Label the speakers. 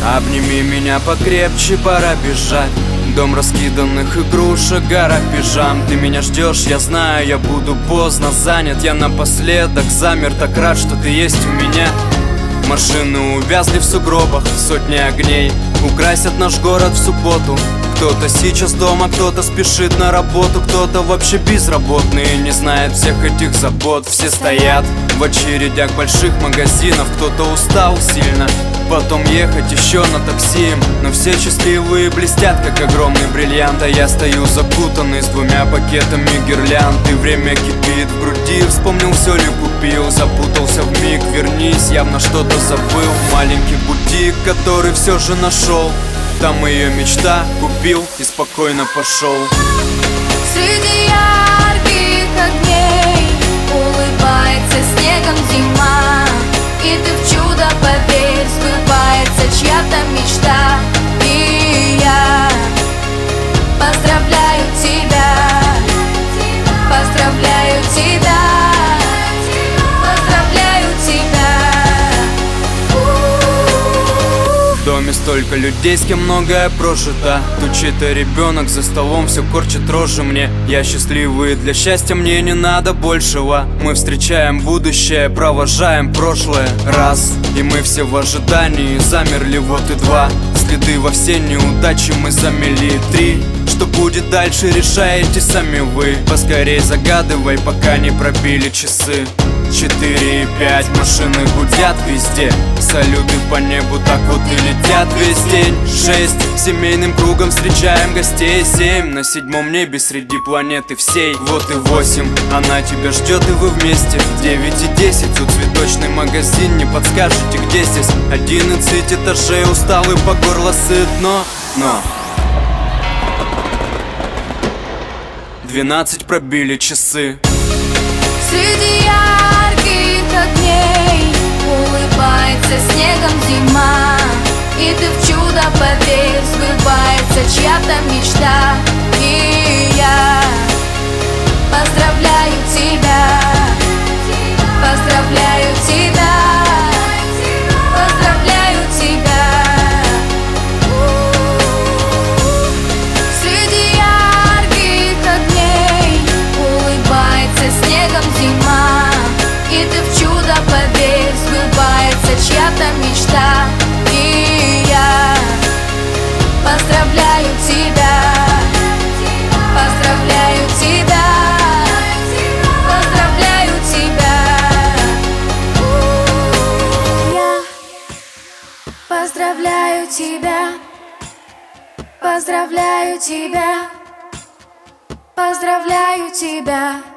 Speaker 1: Обними меня покрепче, пора бежать. Дом раскиданных игрушек, гора пижам. Ты меня ждешь, я знаю, я буду поздно занят. Я напоследок замер, так рад, что ты есть у меня. Машины увязли в сугробах, сотни огней украсят наш город в субботу. Кто-то сейчас дома, кто-то спешит на работу, кто-то вообще безработный и не знает всех этих забот. Все стоят в очередях больших магазинов, кто-то устал сильно, потом ехать еще на такси. Но все счастливые блестят, как огромный бриллиант. А я стою закутанный с 2 пакетами гирлянд. И время кипит в груди, вспомнил, все ли купил. Запутался вмиг, вернись, явно что-то забыл. Маленький бутик, который все же нашел. Там ее мечта купил и спокойно пошел.
Speaker 2: Среди ярких огней улыбается снегом зима. И ты в чудо поверь, сбывается чья-то мечта. И я поздравляю тебя, поздравляю тебя, поздравляю тебя.
Speaker 1: В доме столько людей, с кем многое прожито. Тут чей-то ребенок за столом все корчит рожи мне. Я счастливый, для счастья мне не надо большего. Мы встречаем будущее, провожаем прошлое. Раз, и мы все в ожидании. Замерли, вот и 2. Следы во все неудачи мы замели. 3, что будет дальше, решаете сами вы. Поскорей загадывай, пока не пробили часы. 4 и 5, машины гудят везде. Салюты по небу так вот и летят весь день. 6, семейным кругом встречаем гостей. 7, на 7-м небе среди планеты всей. Вот и 8, она тебя ждет и вы вместе. 9 и 10, тут цветочный магазин. Не подскажете, где здесь? 11 этажей, усталый по горло сыт, но 12 пробили часы.
Speaker 2: Среди ярких огней улыбается снегом зима. И ты в чудо поверь, сбывается чья-то мечта. И я поздравляю тебя, поздравляю тебя, поздравляю тебя. Среди ярких огней улыбается снегом зима. И ты в чудо поверь, сбывается чья-то мечта. И я поздравляю тебя, поздравляю тебя, поздравляю тебя. Я поздравляю тебя, поздравляю тебя, поздравляю тебя.